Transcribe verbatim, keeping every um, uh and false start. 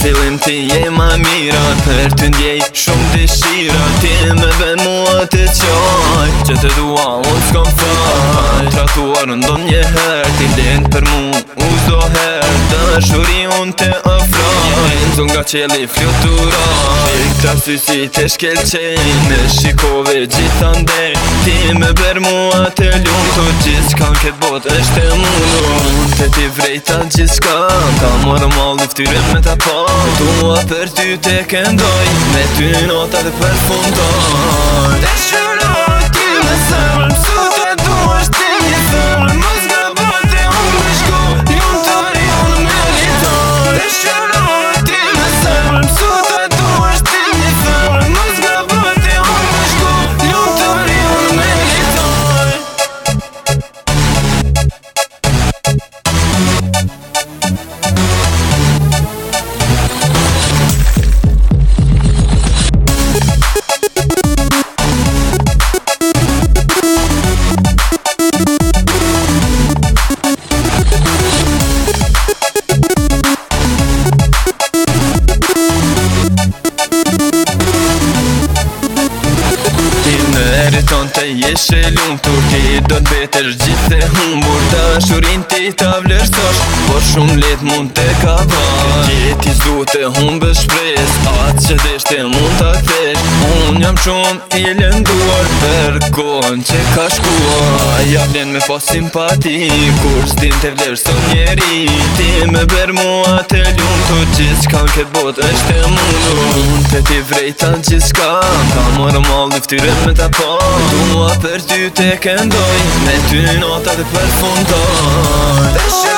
fillim ti je ma mira, për ty ndjej shumë dëshira. Ti me ben mua të qaj, që të dua unë s'kom faj. Tratuar ndon një her, ti lind për mu u zdo her. Dashuri unë të ofraj, nzo nga qeli flutura. Këta sysi të shkelqej, me shikove gjithandej. Ti me ber mua të ljumtur, gjithë s'kan këtë bot është e mundur. Të ti vrejta gjithë s'ka, ka marrë mal lyftyre me ta pa. Tua për ty te këndoj, me ty nota dhe përfundoj. Te shëroj ty me zemër, mësu të duash ti një femër. Mos gabate unë me shko, junë të rion me litor. Te shëroj ty me zemër, mësu të duash ti një femër. Mos gabate unë me shko, junë të rion me litor. Ton të jesh e lumtur, ti do t'betesh gjithë e humbur. Dashurin ti ta vlerësosh, por shumë let mund të ka bash. Jeti s'du të humbësh shpres, atë që deshte mund t'a kthesh. Unë jam shumë i lënduar për kohën që ka shkuar. Ja vlen me pas simpati, kur s'din të vlerëson njeri. Ti me ber mua të lumtur, gjithë s'kan këtë bot është e mundur. Unë të ti vrejta gjithë s'ka, ka marrë mal lyftyre me ta pa. Tua për ty te këndoj, me ty nota dhe përfundoj.